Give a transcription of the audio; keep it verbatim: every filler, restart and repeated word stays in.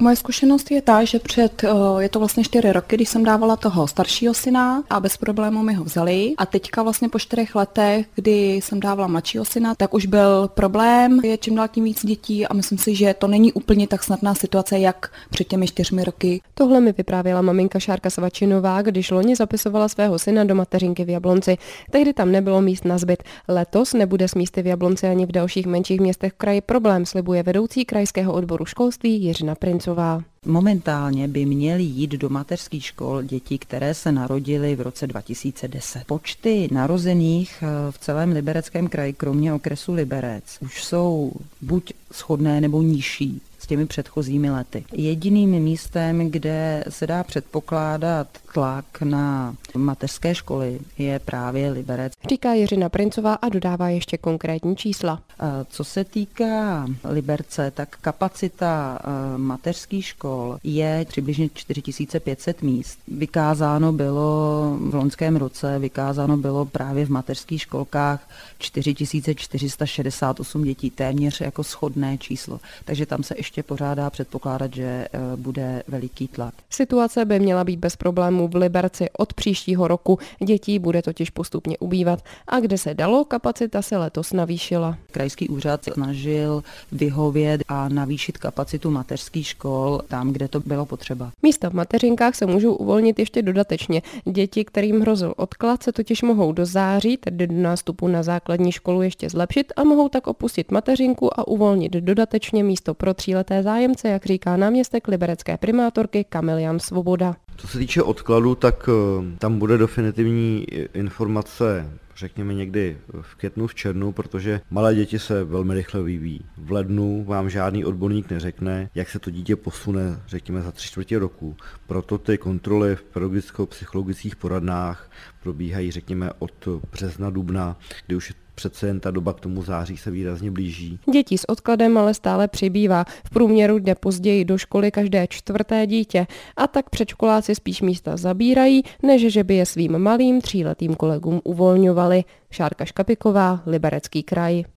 Moje zkušenost je ta, že před, je to vlastně čtyři roky, když jsem dávala toho staršího syna a bez problémů mi ho vzali. A teďka vlastně po čtyřech letech, kdy jsem dávala mladšího syna, tak už byl problém, je čím dál tím víc dětí a myslím si, že to není úplně tak snadná situace, jak před těmi čtyřmi roky. Tohle mi vyprávěla maminka Šárka Svačinová, když loni zapisovala svého syna do mateřinky v Jablonci. Tehdy tam nebylo míst na zbyt. Letos nebude s místy v Jablonci ani v dalších menších městech v kraji problém, slibuje vedoucí krajského odboru školství Jiřina Princová. Momentálně by měly jít do mateřských škol děti, které se narodily v roce dva tisíce deset. Počty narozených v celém Libereckém kraji, kromě okresu Liberec, už jsou buď shodné nebo nižší s těmi předchozími lety. Jediným místem, kde se dá předpokládat tlak na mateřské školy, je právě Liberec. Říká Jiřina Princová a dodává ještě konkrétní čísla. Co se týká Liberce, tak kapacita mateřských škol je přibližně čtyři tisíce pět set míst. Vykázáno bylo v loňském roce, vykázáno bylo právě v mateřských školkách čtyři tisíce čtyři sta šedesát osm dětí, téměř jako shodné číslo. Takže tam se ještě pořád dá předpokládat, že bude veliký tlak. Situace by měla být bez problémů v Liberci od příštího roku. Dětí bude totiž postupně ubývat a kde se dalo, kapacita se letos navýšila. Krajský úřad se snažil vyhovět a navýšit kapacitu mateřských škol tam, kde to bylo potřeba. Místa v mateřinkách se můžou uvolnit ještě dodatečně. Děti, kterým hrozil odklad, se totiž mohou do září, tedy do nástupu na základní školu, ještě zlepšit a mohou tak opustit mateřinku a uvolnit dodatečně místo pro tříleté zájemce, jak říká náměstek liberecké primátorky Kamil Jan Svoboda. Co se týče odkladu, tak tam bude definitivní informace, řekněme někdy v květnu, v červnu, protože malé děti se velmi rychle vyvíjí. V lednu vám žádný odborník neřekne, jak se to dítě posune, řekněme, za tři čtvrtě roku. Proto ty kontroly v pedagogicko-psychologických poradnách probíhají, řekněme, od března, dubna, kdy už přece jen ta doba k tomu září se výrazně blíží. Dětí s odkladem ale stále přibývá. V průměru jde později do školy každé čtvrté dítě a tak předškoláci spíš místa zabírají, než že by je svým malým tříletým kolegům uvolňovali. Šárka Škapiková, Liberecký kraj.